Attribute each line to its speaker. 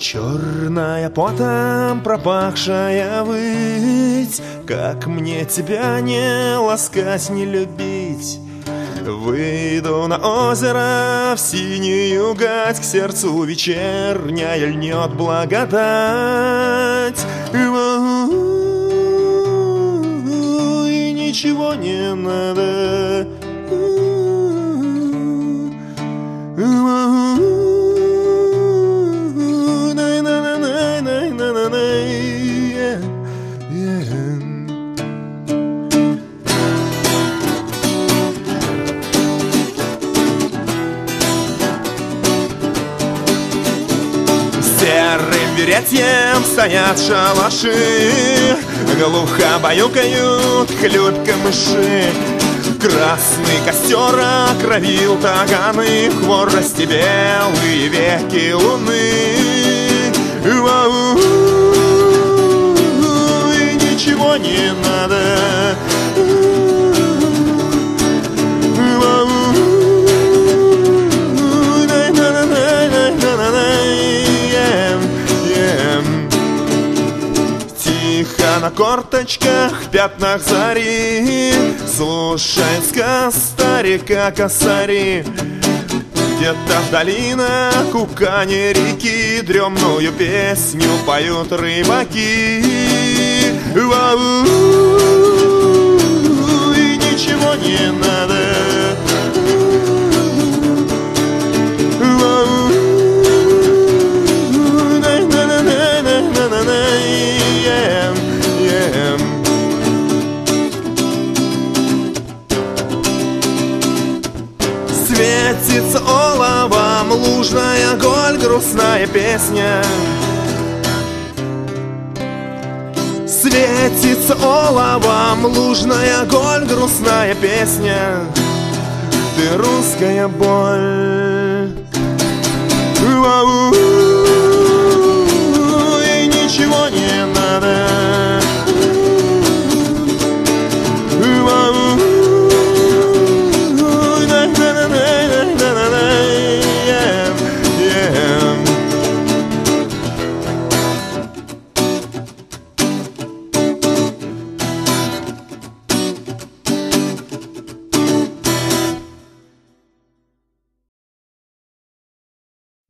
Speaker 1: Черная потом пропахшая выть, как мне тебя не ласкать, не любить. Выйду на озеро в синюю гать, к сердцу вечерняя льнет благодать. И ничего не надо. Серым веретьем стоят шалаши, глухо баюкают хлюпка-мыши. Красный костер окровил таганы, в хворости белые веки луны. И ничего не надо. Тихо на корточках в пятнах зари слушает сказ старика косари. Где-то в долинах у кани реки дремную песню поют рыбаки. И ничего не надо. Светится оловом лужная голь, грустная песня. Светится оловом лужная голь, грустная песня. Ты русская боль.